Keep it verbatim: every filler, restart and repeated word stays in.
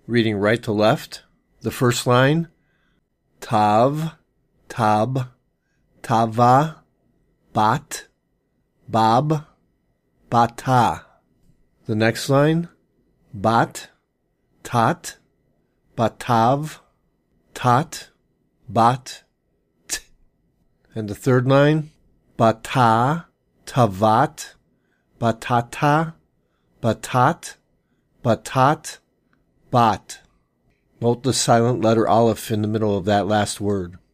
Reading right to left. The first line, tav, tab, tava, bat, bab, bata. The next line, bat, tat, batav, tat, bat, t. And the third line, bata, tavat, batata, batat, batat, bat. Note the silent letter aleph in the middle of that last word.